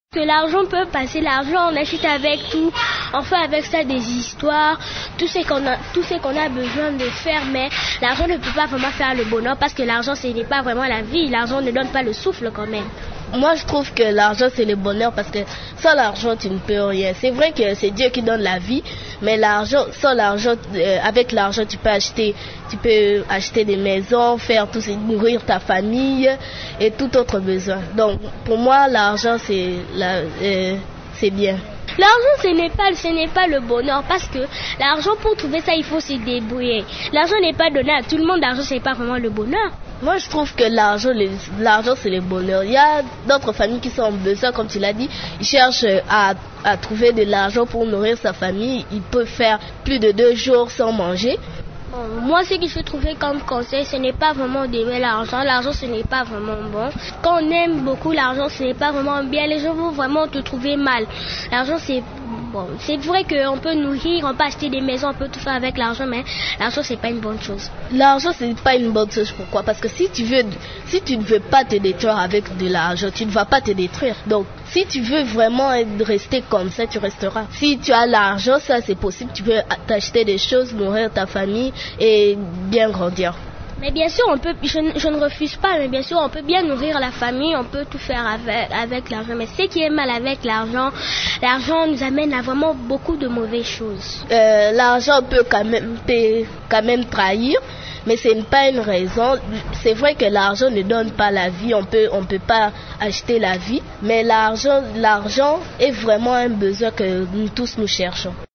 Que l'argent peut passer, l'argent on achète avec tout, on fait avec ça des histoires, tout ce qu'on a besoin de faire, mais l'argent ne peut pas vraiment faire le bonheur parce que l'argent ce n'est pas vraiment la vie, l'argent ne donne pas le souffle quand même. Moi je trouve que l'argent c'est le bonheur parce que sans l'argent tu ne peux rien. C'est vrai que c'est Dieu qui donne la vie, mais l'argent, sans l'argent, avec l'argent tu peux acheter des maisons, faire tout, nourrir ta famille et tout autre besoin. Donc pour moi l'argent c'est bien. L'argent ce n'est pas le bonheur parce que l'argent pour trouver ça il faut se débrouiller. L'argent n'est pas donné à tout le monde, l'argent c'est pas vraiment le bonheur. Moi je trouve que l'argent c'est le bonheur. Il y a d'autres familles qui sont en besoin comme tu l'as dit, ils cherchent à trouver de l'argent pour nourrir sa famille, ils peuvent faire plus de 2 jours sans manger. Moi, ce que je trouvais comme conseil, ce n'est pas vraiment d'aimer l'argent. L'argent, ce n'est pas vraiment bon. Quand on aime beaucoup l'argent, ce n'est pas vraiment bien. Les gens vont vraiment te trouver mal. L'argent, c'est bon. C'est vrai qu'on peut nourrir, on peut acheter des maisons, on peut tout faire avec l'argent, mais l'argent, c'est pas une bonne chose. L'argent, c'est pas une bonne chose. Pourquoi? Parce que si tu ne veux pas te détruire avec de l'argent, tu ne vas pas te détruire. Donc, si tu veux vraiment rester comme ça, tu resteras. Si tu as l'argent, ça c'est possible. Tu peux t'acheter des choses, nourrir ta famille et bien grandir. Mais bien sûr, je ne refuse pas, mais bien sûr, on peut bien nourrir la famille, on peut tout faire avec l'argent. Mais ce qui est mal avec l'argent, l'argent nous amène à vraiment beaucoup de mauvaises choses. L'argent peut quand même trahir, mais ce n'est pas une raison. C'est vrai que l'argent ne donne pas la vie, on peut pas acheter la vie, mais l'argent est vraiment un besoin que nous tous nous cherchons.